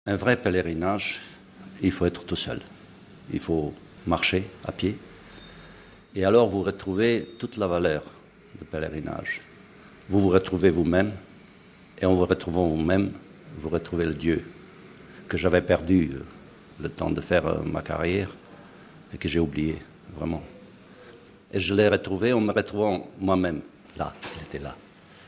Un vrai pèlerinage, il faut être tout seul. Il faut marcher à pied. Et alors vous retrouvez toute la valeur du pèlerinage. Vous vous retrouvez vous-même, et en vous retrouvant vous-même, vous retrouvez le Dieu que j'avais perdu le temps de faire ma carrière et que j'ai oublié, vraiment. Et je l'ai retrouvé en me retrouvant moi-même, là, il était là.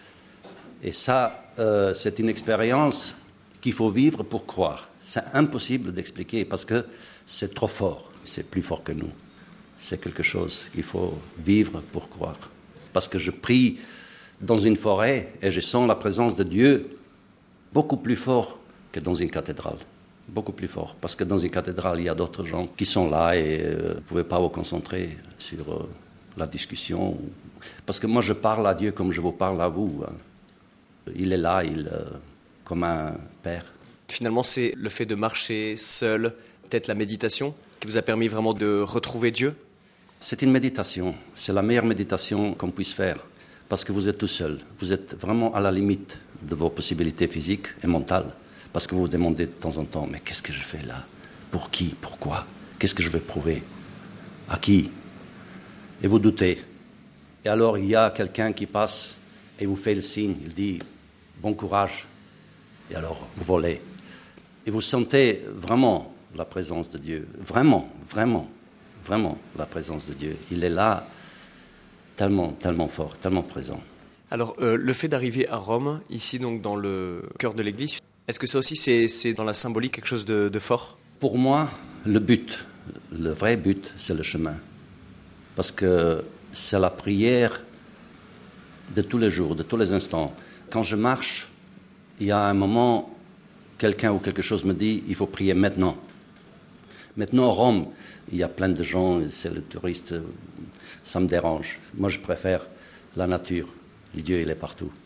Et ça, c'est une expérience qu'il faut vivre pour croire. C'est impossible d'expliquer parce que c'est trop fort, c'est plus fort que nous. C'est quelque chose qu'il faut vivre pour croire. Parce que je prie dans une forêt et je sens la présence de Dieu beaucoup plus fort que dans une cathédrale. Beaucoup plus fort. Parce que dans une cathédrale, il y a d'autres gens qui sont là et vous ne pouvez pas vous concentrer sur la discussion. Parce que moi, je parle à Dieu comme je vous parle à vous. Il est là, comme un père. Finalement, c'est le fait de marcher seul, peut-être la méditation, qui vous a permis vraiment de retrouver Dieu? C'est une méditation. C'est la meilleure méditation qu'on puisse faire. Parce que vous êtes tout seul. Vous êtes vraiment à la limite de vos possibilités physiques et mentales. Parce que vous vous demandez de temps en temps, mais qu'est-ce que je fais là? Pour qui? Pourquoi? Qu'est-ce que je vais prouver? À qui? Et vous doutez. Et alors il y a quelqu'un qui passe et vous fait le signe. Il dit, bon courage. Et alors vous volez. Et vous sentez vraiment la présence de Dieu. Vraiment, vraiment, vraiment la présence de Dieu. Il est là, tellement, tellement fort, tellement présent. Alors, le fait d'arriver à Rome, ici donc dans le cœur de l'église, est-ce que ça aussi c'est dans la symbolique quelque chose de fort? Pour moi, le vrai but, c'est le chemin. Parce que c'est la prière de tous les jours, de tous les instants. Quand je marche, il y a un moment, quelqu'un ou quelque chose me dit, il faut prier maintenant. Maintenant, Rome, il y a plein de gens, c'est le touriste, ça me dérange. Moi, je préfère la nature. Le Dieu, il est partout.